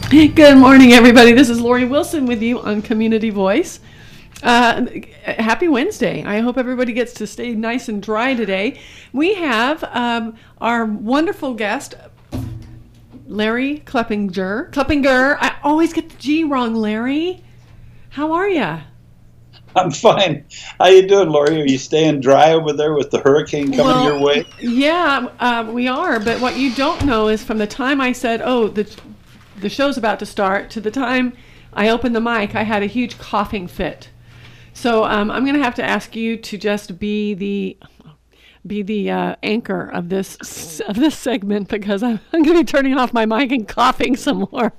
Good morning, everybody. This is Lori Wilson with you on Community Voice. Happy Wednesday. I hope everybody gets to stay nice and dry today. We have our wonderful guest, Larry Kleppinger. I always get the G wrong, Larry. How are you? I'm fine. How you doing, Lori? Are you staying dry over there with the hurricane coming your way? Yeah, we are. But what you don't know is from the time I said, the show's about to start, to the time I opened the mic, I had a huge coughing fit. So I'm going to have to ask you to just be the anchor of this segment, because I'm going to be turning off my mic and coughing some more.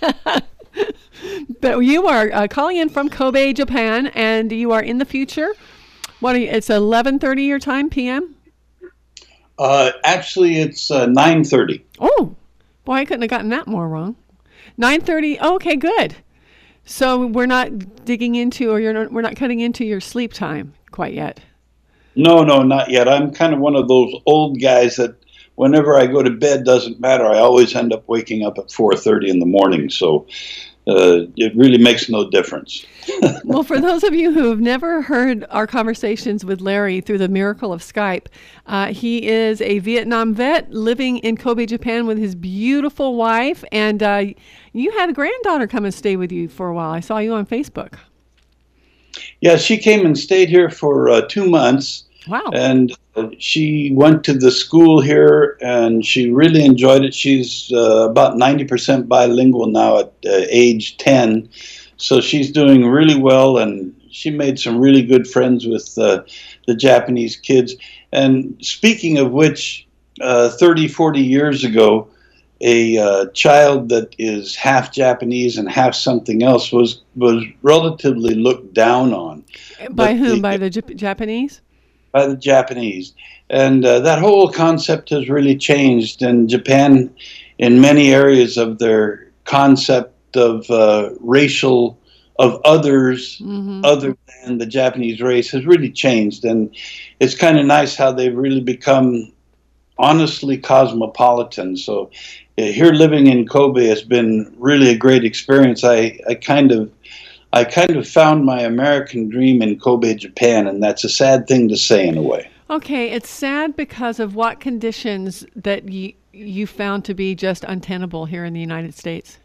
But you are calling in from Kobe, Japan, and you are in the future. It's 11:30 your time, p.m.? Actually, it's 9:30. Oh, boy, I couldn't have gotten that more wrong. 9:30. Oh, okay, good. So we're not digging into, we're not cutting into your sleep time quite yet. No, not yet. I'm kind of one of those old guys that whenever I go to bed, doesn't matter. I always end up waking up at 4:30 in the morning. So it really makes no difference. Well, for those of you who have never heard our conversations with Larry through the miracle of Skype, he is a Vietnam vet living in Kobe, Japan with his beautiful wife. And you had a granddaughter come and stay with you for a while. I saw you on Facebook. Yeah, she came and stayed here for 2 months. Wow. And she went to the school here, and she really enjoyed it. She's about 90% bilingual now at age 10. So she's doing really well, and she made some really good friends with the Japanese kids. And speaking of which, 30, 40 years ago, a child that is half Japanese and half something else was relatively looked down on. By whom? By the Japanese? By the Japanese. And that whole concept has really changed. And Japan, in many areas of their concept of racial, of others, other than the Japanese race, has really changed. And it's kind of nice how they've really become honestly cosmopolitan. So here living in Kobe has been really a great experience. I kind of found my American dream in Kobe, Japan, and that's a sad thing to say in a way. Okay, it's sad because of what conditions that you found to be just untenable here in the United States?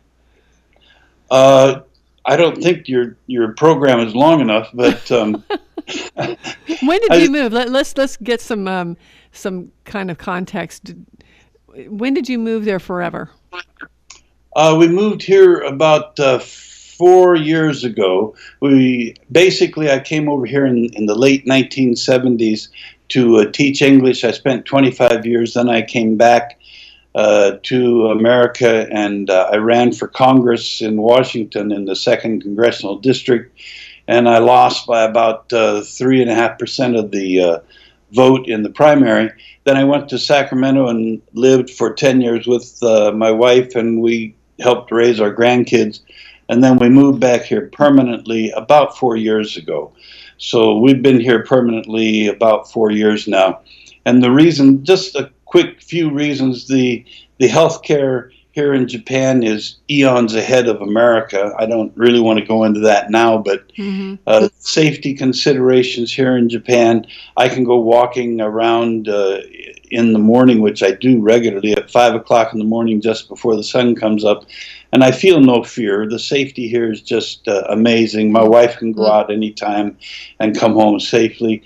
I don't think your program is long enough, but when did you move? Let's get some kind of context. When did you move there forever? We moved here about 4 years ago. I came over here in the late 1970s to teach English. I spent 25 years. Then I came back to America, and I ran for Congress in Washington in the 2nd Congressional District, and I lost by about 3.5% of the vote in the primary. Then I went to Sacramento and lived for 10 years with my wife, and we helped raise our grandkids. And then we moved back here permanently about 4 years ago. So we've been here permanently about 4 years now. And the reason, just a quick few reasons, the healthcare here in Japan is eons ahead of America. I don't really want to go into that now, but safety considerations here in Japan, I can go walking around in the morning, which I do regularly at 5 o'clock in the morning just before the sun comes up, and I feel no fear. The safety here is just amazing. My wife can go out anytime and come home safely.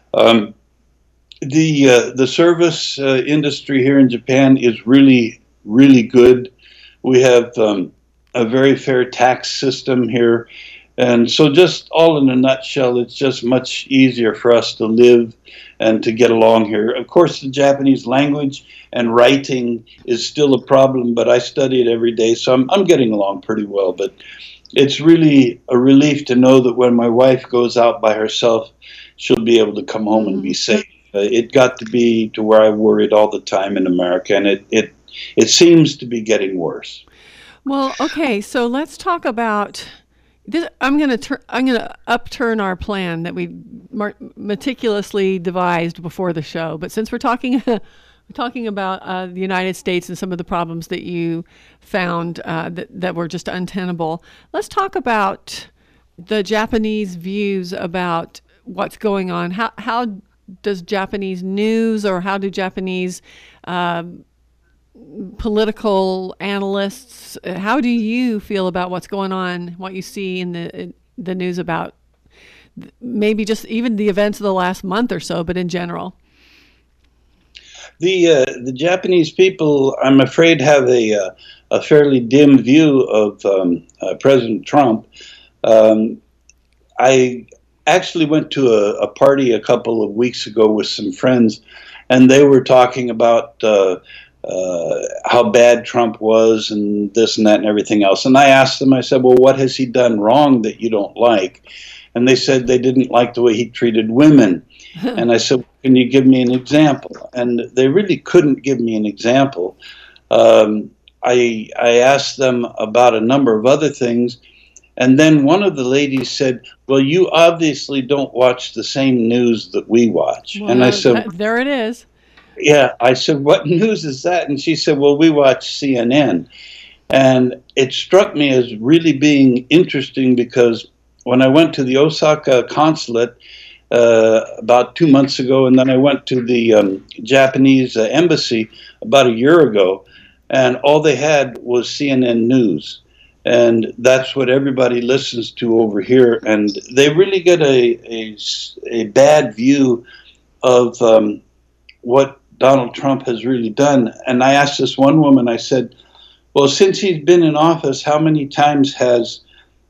The service industry here in Japan is really good. We have a very fair tax system here. And so just all in a nutshell, it's just much easier for us to live and to get along here. Of course, the Japanese language and writing is still a problem, but I study it every day, so I'm getting along pretty well. But it's really a relief to know that when my wife goes out by herself, she'll be able to come home and be safe. It got to be to where I worried all the time in America, and it seems to be getting worse. Well, okay, so let's talk about this. I'm going to upturn our plan that we meticulously devised before the show. But since we're talking talking about the United States and some of the problems that you found that were just untenable. Let's talk about the Japanese views about what's going on. How does Japanese news, or how do Japanese political analysts, how do you feel about what's going on, what you see in the news about maybe just even the events of the last month or so, but in general? The Japanese people, I'm afraid, have a fairly dim view of President Trump. I actually went to a party a couple of weeks ago with some friends, and they were talking about how bad Trump was and this and that and everything else. And I asked them, I said, well, what has he done wrong that you don't like? And they said they didn't like the way he treated women. And I said, can you give me an example? And they really couldn't give me an example. I asked them about a number of other things. And then one of the ladies said, well, you obviously don't watch the same news that we watch. Well, and I said, there it is. Yeah, I said, what news is that? And she said, well, we watch CNN. And it struck me as really being interesting, because when I went to the Osaka consulate about 2 months ago, and then I went to the Japanese embassy about a year ago, and all they had was CNN News. And that's what everybody listens to over here. And they really get a bad view of what Donald Trump has really done. And I asked this one woman, I said, well, since he's been in office, how many times has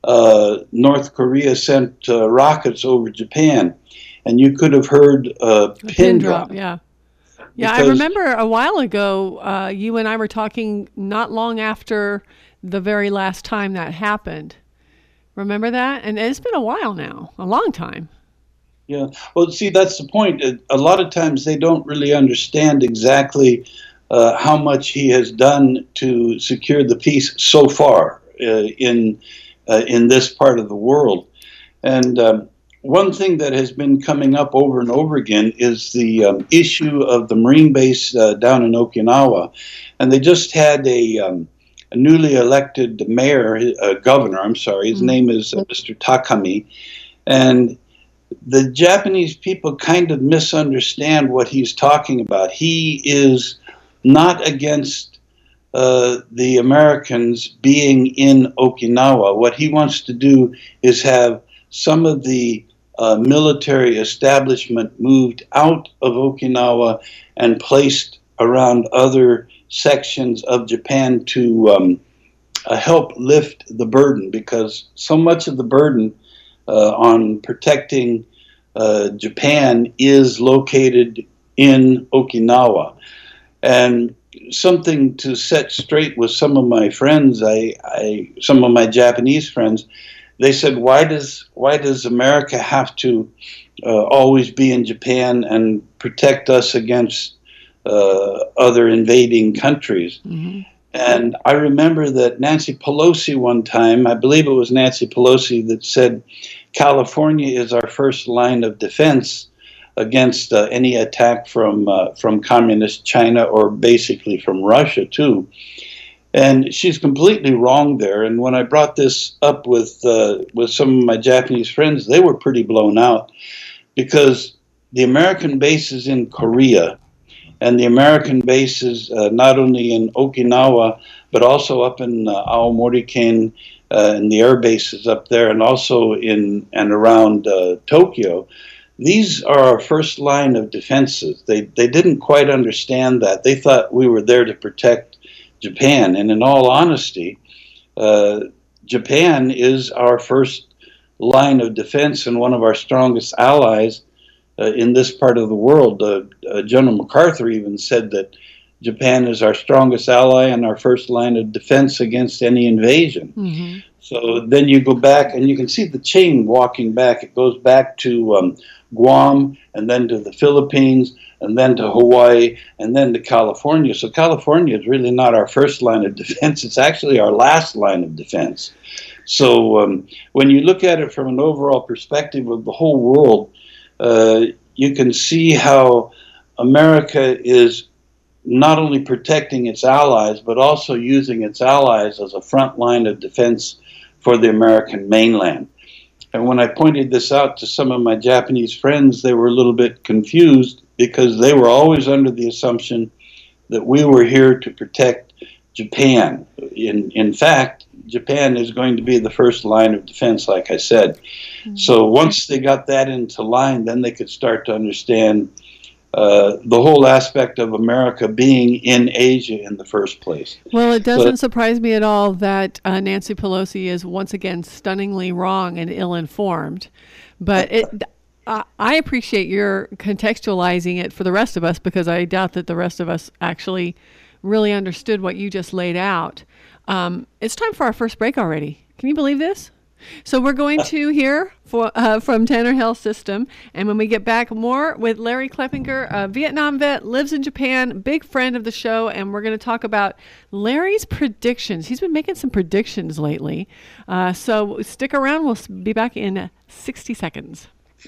North Korea sent rockets over Japan? And you could have heard a pin drop. Yeah. Yeah, I remember a while ago, you and I were talking not long after the very last time that happened. Remember that? And it's been a while now, a long time. Yeah. Well, see, that's the point. A lot of times they don't really understand exactly how much he has done to secure the peace so far in this part of the world. And one thing that has been coming up over and over again is the issue of the Marine base down in Okinawa. And they just had a newly elected governor, I'm sorry, his name is Mr. Takami. And the Japanese people kind of misunderstand what he's talking about. He is not against the Americans being in Okinawa. What he wants to do is have some of the military establishment moved out of Okinawa and placed around other sections of Japan to help lift the burden, because so much of the burden on protecting Japan is located in Okinawa. And something to set straight with some of my friends, some of my Japanese friends, they said, why does America have to always be in Japan and protect us against other invading countries? Mm-hmm. And I remember that Nancy Pelosi one time, I believe it was Nancy Pelosi, that said California is our first line of defense against any attack from communist China, or basically from Russia too. And she's completely wrong there. And when I brought this up with some of my Japanese friends, they were pretty blown out, because the American bases in Korea and the American bases not only in Okinawa, but also up in Aomori-ken and the air bases up there, and also in and around Tokyo, these are our first line of defenses. They didn't quite understand that. They thought we were there to protect Japan. And in all honesty, Japan is our first line of defense and one of our strongest allies in this part of the world. General MacArthur even said that Japan is our strongest ally and our first line of defense against any invasion. Mm-hmm. So then you go back and you can see the chain walking back. It goes back to Guam, and then to the Philippines, and then to Hawaii, and then to California. So California is really not our first line of defense. It's actually our last line of defense. So when you look at it from an overall perspective of the whole world, you can see how America is not only protecting its allies, but also using its allies as a front line of defense for the American mainland. And when I pointed this out to some of my Japanese friends, they were a little bit confused because they were always under the assumption that we were here to protect Japan. In fact, Japan is going to be the first line of defense, like I said. Mm-hmm. So once they got that into line, then they could start to understand the whole aspect of America being in Asia in the first place. Well, it doesn't surprise me at all that Nancy Pelosi is once again stunningly wrong and ill-informed. But I appreciate your contextualizing it for the rest of us, because I doubt that the rest of us actually really understood what you just laid out. It's time for our first break already. Can you believe this? So we're going to hear from Tanner Health System, and when we get back, more with Larry Kleppinger, a Vietnam vet, lives in Japan, big friend of the show, and we're going to talk about Larry's predictions. He's been making some predictions lately. So stick around. We'll be back in 60 seconds.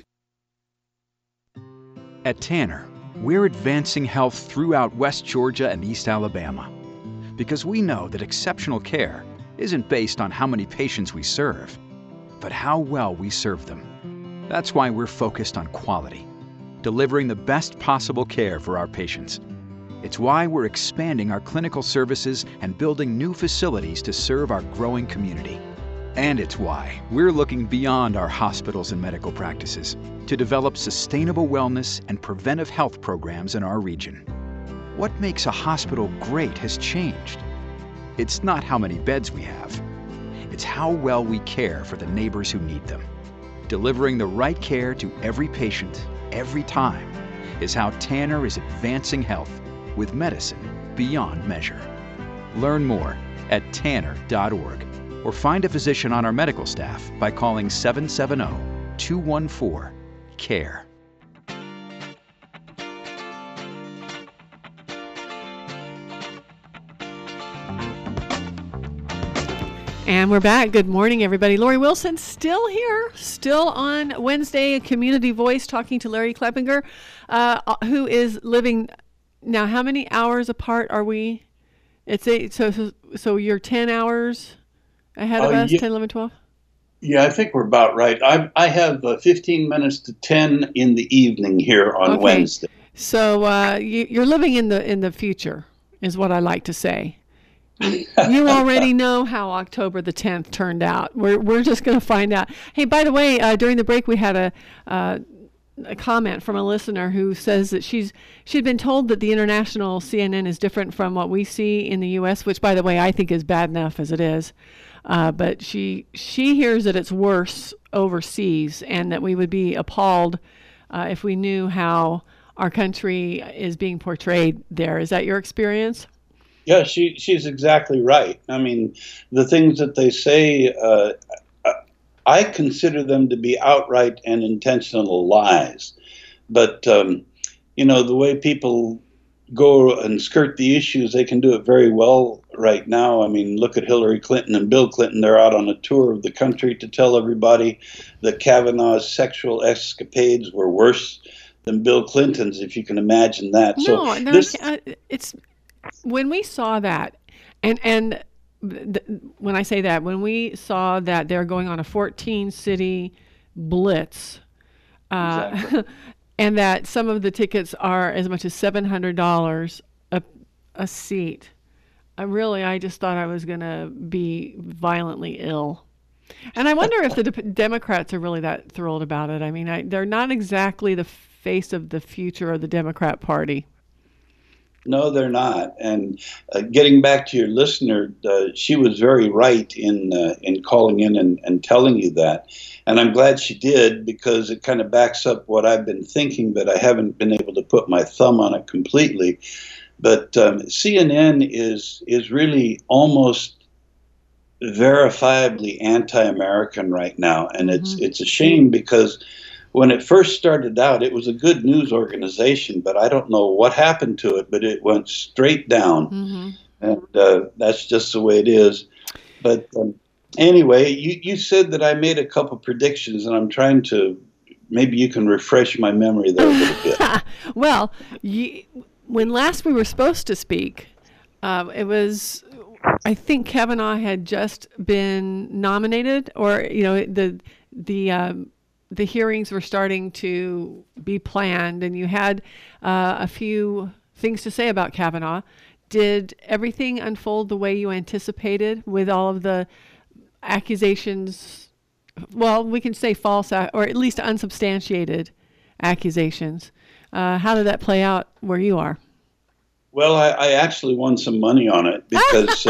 At Tanner, we're advancing health throughout West Georgia and East Alabama, because we know that exceptional care isn't based on how many patients we serve, but how well we serve them. That's why we're focused on quality, delivering the best possible care for our patients. It's why we're expanding our clinical services and building new facilities to serve our growing community. And it's why we're looking beyond our hospitals and medical practices to develop sustainable wellness and preventive health programs in our region. What makes a hospital great has changed. It's not how many beds we have. It's how well we care for the neighbors who need them. Delivering the right care to every patient, every time, is how Tanner is advancing health with medicine beyond measure. Learn more at tanner.org or find a physician on our medical staff by calling 770-214-CARE. And we're back. Good morning, everybody. Lori Wilson still here, still on Wednesday, Community Voice, talking to Larry Kleppinger, who is living now. How many hours apart are we? It's so you're 10 hours ahead of us, 10, 11, 12? Yeah, I think we're about right. I have 15 minutes to 10 in the evening here on Wednesday. So you're living in the future, is what I like to say. You already know how October the 10th turned out. We're just going to find out. Hey, by the way, during the break we had a comment from a listener who says that she'd been told that the international CNN is different from what we see in the U.S., which, by the way, I think is bad enough as it is. But she hears that it's worse overseas, and that we would be appalled if we knew how our country is being portrayed there. Is that your experience? Yeah, she's exactly right. I mean, the things that they say, I consider them to be outright and intentional lies. But, the way people go and skirt the issues, they can do it very well right now. I mean, look at Hillary Clinton and Bill Clinton. They're out on a tour of the country to tell everybody that Kavanaugh's sexual escapades were worse than Bill Clinton's, if you can imagine that. It's... When we saw that, when I say that, when we saw that they're going on a 14-city blitz, exactly. And that some of the tickets are as much as $700 a seat, I just thought I was going to be violently ill. And I wonder if the Democrats are really that thrilled about it. I mean, they're not exactly the face of the future of the Democrat Party. No, they're not. And getting back to your listener, she was very right in calling in and telling you that. And I'm glad she did, because it kind of backs up what I've been thinking, but I haven't been able to put my thumb on it completely. But CNN is really almost verifiably anti-American right now. And it's a shame, because when it first started out, it was a good news organization, but I don't know what happened to it, but it went straight down. And that's just the way it is. But anyway, you said that I made a couple predictions, and I'm trying to, maybe you can refresh my memory there a little bit. Well, When last we were supposed to speak, it was, I think Kavanaugh had just been nominated, or the hearings were starting to be planned, and you had a few things to say about Kavanaugh. Did everything unfold the way you anticipated with all of the accusations? Well, we can say false, or at least unsubstantiated accusations. How did that play out where you are? Well, I actually won some money on it because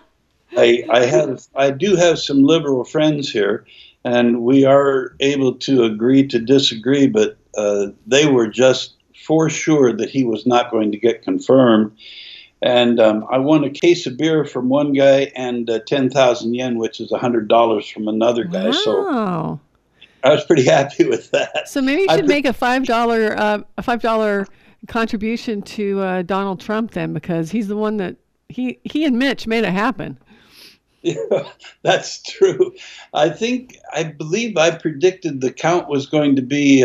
I do have some liberal friends here, and we are able to agree to disagree, but they were just for sure that he was not going to get confirmed. And I won a case of beer from one guy and 10,000 yen, which is $100 from another guy. Wow. So I was pretty happy with that. So maybe you should make a $5 contribution to Donald Trump then, because he's the one that he and Mitch made it happen. Yeah, that's true. I believe I predicted the count was going to be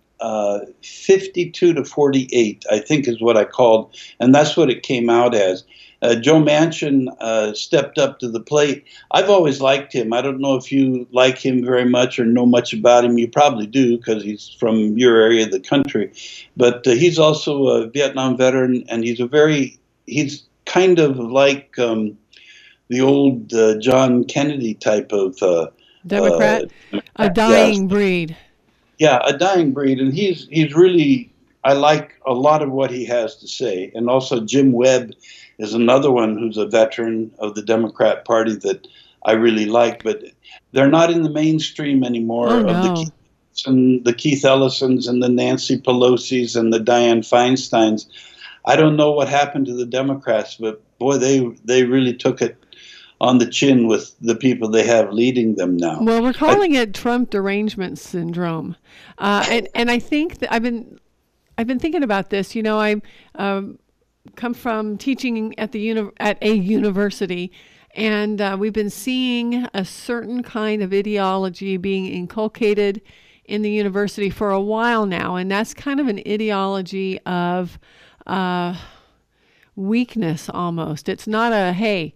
52 to 48, I think is what I called, and that's what it came out as. Joe Manchin stepped up to the plate. I've always liked him. I don't know if you like him very much or know much about him. You probably do because he's from your area of the country. But he's also a Vietnam veteran, and he's kind of like the old John Kennedy type of Democrat, a dying breed. Yeah, a dying breed, and he's really, I like a lot of what he has to say. And also Jim Webb is another one who's a veteran of the Democrat Party that I really like, but they're not in the mainstream anymore. Oh, no. The Keith Ellisons and the Nancy Pelosi's and the Dianne Feinsteins. I don't know what happened to the Democrats, but boy, they really took it on the chin with the people they have leading them now. Well, we're calling it Trump derangement syndrome, and I think that I've been thinking about this. You know, I come from teaching at a university, and we've been seeing a certain kind of ideology being inculcated in the university for a while now, and that's kind of an ideology of weakness almost. It's not a, hey,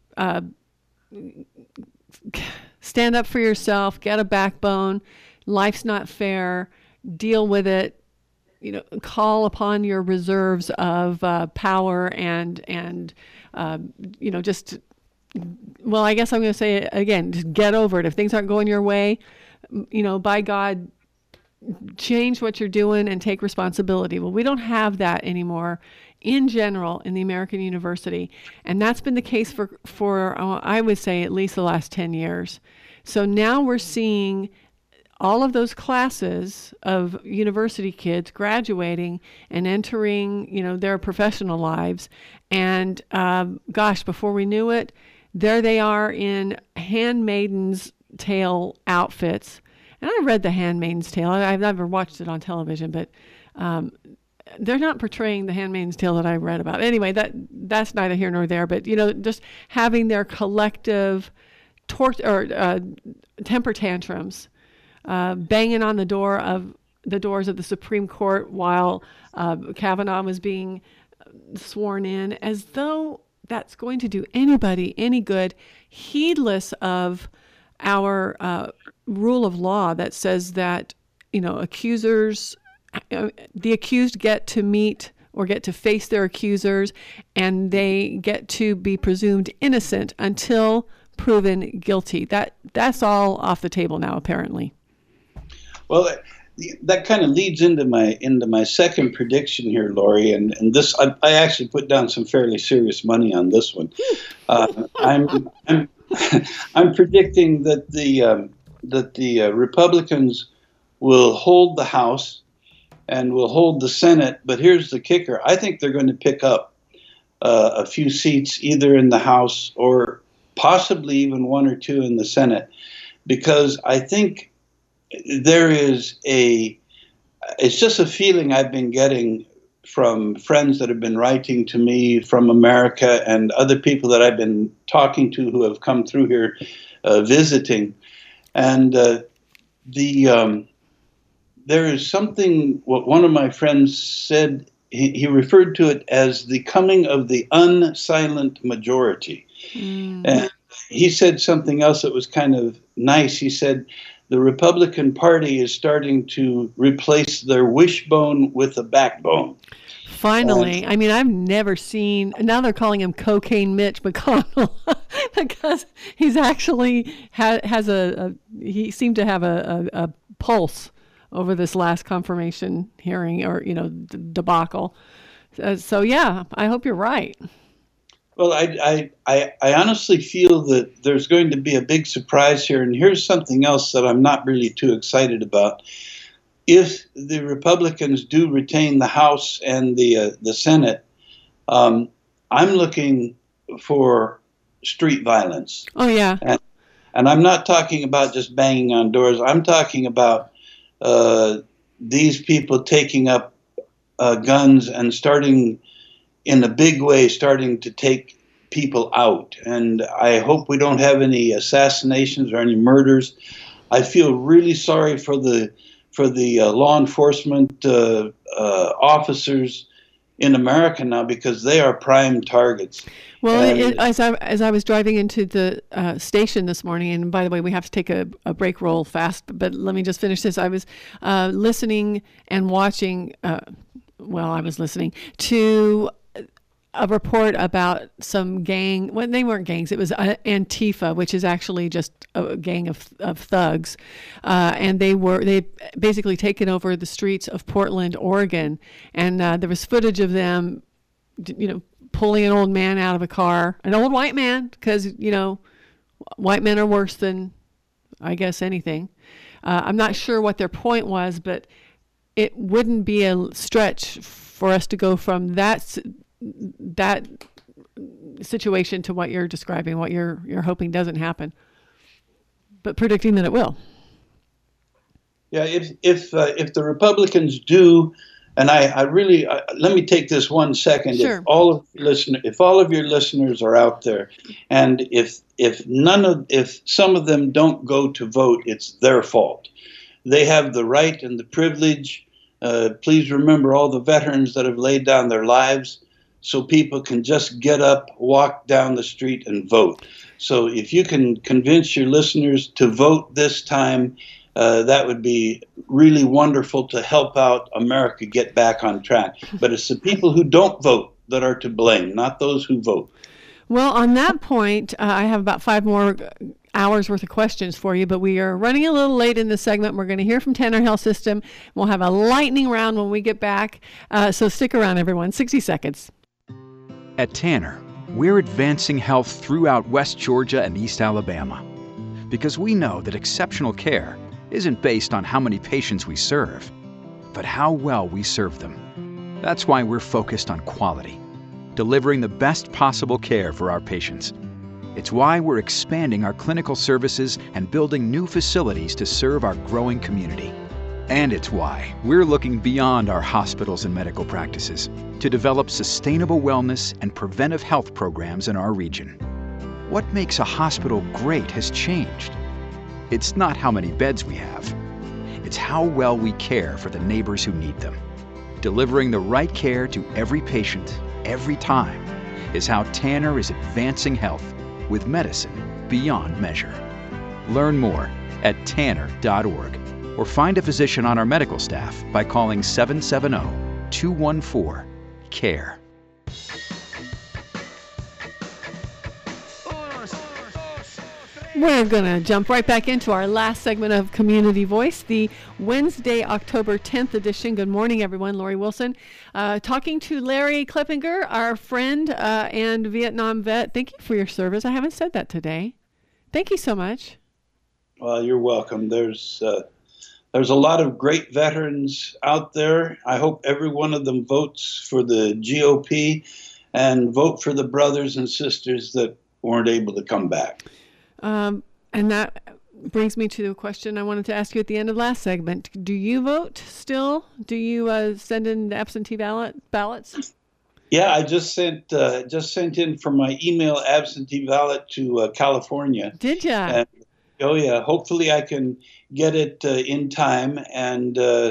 stand up for yourself, get a backbone, life's not fair, deal with it, call upon your reserves of power and just, well, I guess I'm going to say it again, just get over it. If things aren't going your way, by God, change what you're doing and take responsibility. Well, we don't have that anymore in general in the American university. And that's been the case for I would say, at least the last 10 years. So now we're seeing all of those classes of university kids graduating and entering, their professional lives. And before we knew it, there they are in Handmaid's Tale outfits. And I read The Handmaid's Tale. I've never watched it on television, but they're not portraying The Handmaid's Tale that I read about. Anyway, that's neither here nor there. But just having their collective temper tantrums, banging on the doors of the Supreme Court while Kavanaugh was being sworn in, as though that's going to do anybody any good, heedless of our rule of law that says that accusers, the accused get to meet or get to face their accusers, and they get to be presumed innocent until proven guilty. That's all off the table now, apparently. Well, that kind of leads into my second prediction here, Lori, and this I actually put down some fairly serious money on this one. I'm predicting that the Republicans will hold the House and will hold the Senate. But here's the kicker: I think they're going to pick up a few seats either in the House or possibly even one or two in the Senate, because I think there is it's just a feeling I've been getting from friends that have been writing to me from America and other people that I've been talking to who have come through here visiting. And there is something, what one of my friends said he referred to it as the coming of the unsilent majority. And he said something else that was kind of nice. He said, the Republican Party is starting to replace their wishbone with a backbone. Finally. I mean, I've never seen, now they're calling him Cocaine Mitch McConnell because he's actually he seemed to have a pulse over this last confirmation hearing or, debacle. So, yeah, I hope you're right. Well, I honestly feel that there's going to be a big surprise here. And here's something else that I'm not really too excited about. If the Republicans do retain the House and the Senate, I'm looking for street violence. Oh, yeah. And I'm not talking about just banging on doors. I'm talking about these people taking up guns and starting in a big way, starting to take people out. And I hope we don't have any assassinations or any murders. I feel really sorry for the law enforcement officers in America now, because they are prime targets. Well, as I was driving into the station this morning, and by the way, we have to take a break roll fast, but let me just finish this. I was listening and watching, I was listening to a report about some gang. Well, they weren't gangs. It was Antifa, which is actually just a gang of thugs, and they basically taken over the streets of Portland, Oregon, and there was footage of them, pulling an old man out of a car, an old white man, because white men are worse than, I guess, anything. I'm not sure what their point was, but it wouldn't be a stretch for us to go from that situation to what you're describing, what you're hoping doesn't happen, but predicting that it will. Yeah, if the Republicans do, and I really let me take this 1 second. Sure. If all of your listeners are out there, and if some of them don't go to vote, it's their fault. They have the right and the privilege. Please remember all the veterans that have laid down their lives, so people can just get up, walk down the street, and vote. So if you can convince your listeners to vote this time, that would be really wonderful to help out America get back on track. But it's the people who don't vote that are to blame, not those who vote. Well, on that point, I have about 5 more hours worth of questions for you, but we are running a little late in this segment. We're going to hear from Tanner Health System. We'll have a lightning round when we get back. So stick around, everyone. 60 seconds. At Tanner, we're advancing health throughout West Georgia and East Alabama because we know that exceptional care isn't based on how many patients we serve, but how well we serve them. That's why we're focused on quality, delivering the best possible care for our patients. It's why we're expanding our clinical services and building new facilities to serve our growing community. And it's why we're looking beyond our hospitals and medical practices to develop sustainable wellness and preventive health programs in our region. What makes a hospital great has changed. It's not how many beds we have. It's how well we care for the neighbors who need them. Delivering the right care to every patient, every time, is how Tanner is advancing health with medicine beyond measure. Learn more at tanner.org or find a physician on our medical staff by calling 770-214-CARE. We're going to jump right back into our last segment of Community Voice, the Wednesday, October 10th edition. Good morning, everyone. Lori Wilson, talking to Larry Kleppinger, our friend and Vietnam vet. Thank you for your service. I haven't said that today. Thank you so much. Well, you're welcome. There's a lot of great veterans out there. I hope every one of them votes for the GOP and vote for the brothers and sisters that weren't able to come back. And that brings me to a question I wanted to ask you at the end of last segment. Do you vote still? Do you send in absentee ballots? Yeah, I just sent in for my email absentee ballot to California. Did ya? Oh yeah. Hopefully I can get it in time, and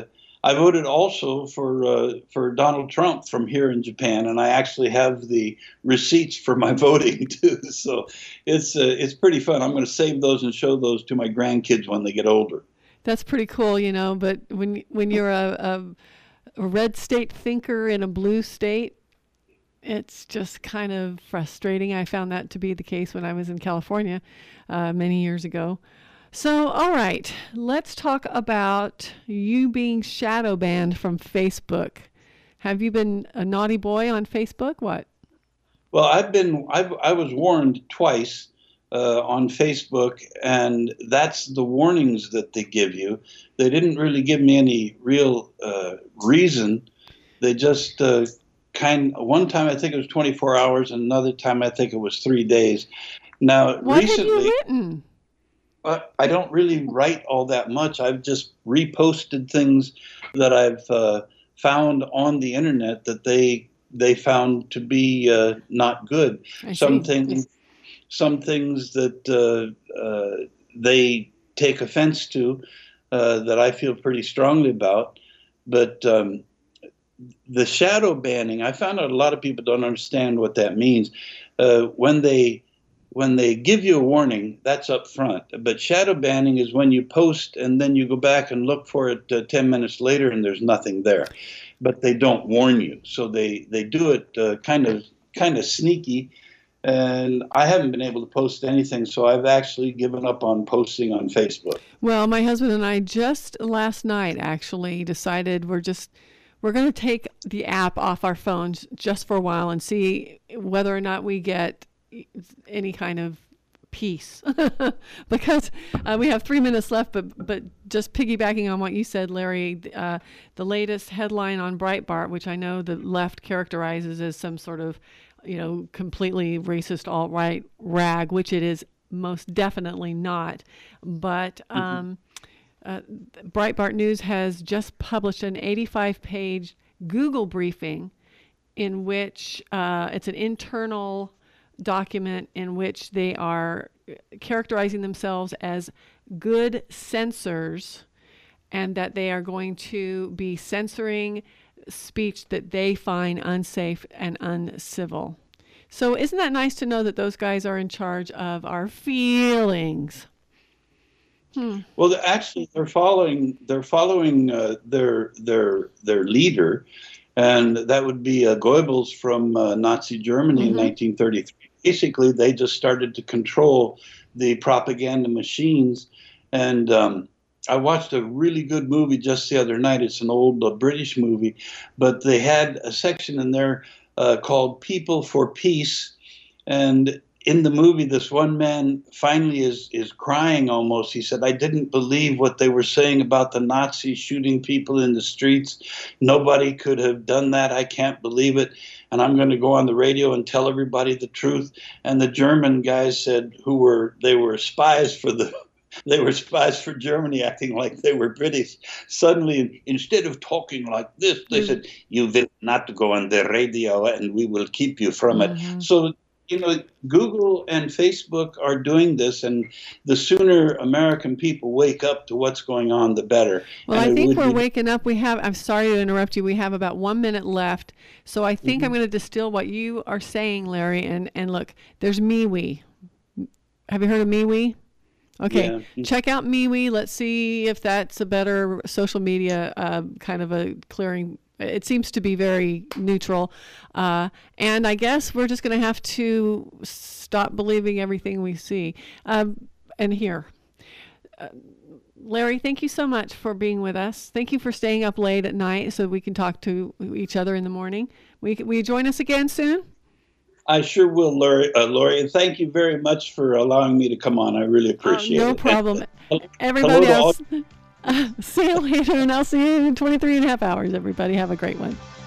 I voted also for Donald Trump from here in Japan, and I actually have the receipts for my voting too. So it's pretty fun. I'm going to save those and show those to my grandkids when they get older. That's pretty cool, But when you're a red state thinker in a blue state, it's just kind of frustrating. I found that to be the case when I was in California many years ago. So, all right, let's talk about you being shadow banned from Facebook. Have you been a naughty boy on Facebook? What? Well, I was warned twice on Facebook, and that's the warnings that they give you. They didn't really give me any real reason. They just one time I think it was 24 hours, and another time I think it was 3 days. Now, what recently, have you written? I don't really write all that much. I've just reposted things that I've found on the internet that they found to be not good. Some things that they take offense to that I feel pretty strongly about. But the shadow banning, I found out a lot of people don't understand what that means. When they give you a warning, that's up front. But shadow banning is when you post and then you go back and look for it 10 minutes later and there's nothing there. But they don't warn you. So they do it kind of sneaky. And I haven't been able to post anything, so I've actually given up on posting on Facebook. Well, my husband and I just last night actually decided we're going to take the app off our phones just for a while and see whether or not we get any kind of peace. Because we have 3 minutes left, but just piggybacking on what you said, Larry, the latest headline on Breitbart, which I know the left characterizes as some sort of completely racist alt-right rag, which it is most definitely not. But Breitbart News has just published an 85-page Google briefing in which it's an internal document in which they are characterizing themselves as good censors, and that they are going to be censoring speech that they find unsafe and uncivil. So isn't that nice to know that those guys are in charge of our feelings? Well, actually, they're following their leader, and that would be Goebbels from Nazi Germany in 1933. Basically, they just started to control the propaganda machines. And I watched a really good movie just the other night. It's an old British movie, but they had a section in there called People for Peace. And in the movie, this one man finally is crying almost. He said, I didn't believe what they were saying about the Nazis shooting people in the streets. Nobody could have done that. I can't believe it. And I'm going to go on the radio and tell everybody the truth. And the German guys said, they were spies for Germany, acting like they were British. Suddenly, instead of talking like this, they said, you will not go on the radio and we will keep you from it. So, Google and Facebook are doing this, and the sooner American people wake up to what's going on, the better. Well, I think we're waking up. I'm sorry to interrupt you. We have about 1 minute left. So I think I'm going to distill what you are saying, Larry. And look, there's MeWe. Have you heard of MeWe? Okay, yeah. Check out MeWe. Let's see if that's a better social media kind of a clearing. It seems to be very neutral. And I guess we're just going to have to stop believing everything we see and hear. Larry, thank you so much for being with us. Thank you for staying up late at night so we can talk to each other in the morning. Will you join us again soon? I sure will, Lori. And thank you very much for allowing me to come on. I really appreciate it. No problem. Everybody else, see you later, and I'll see you in 23 and a half hours, everybody. Have a great one.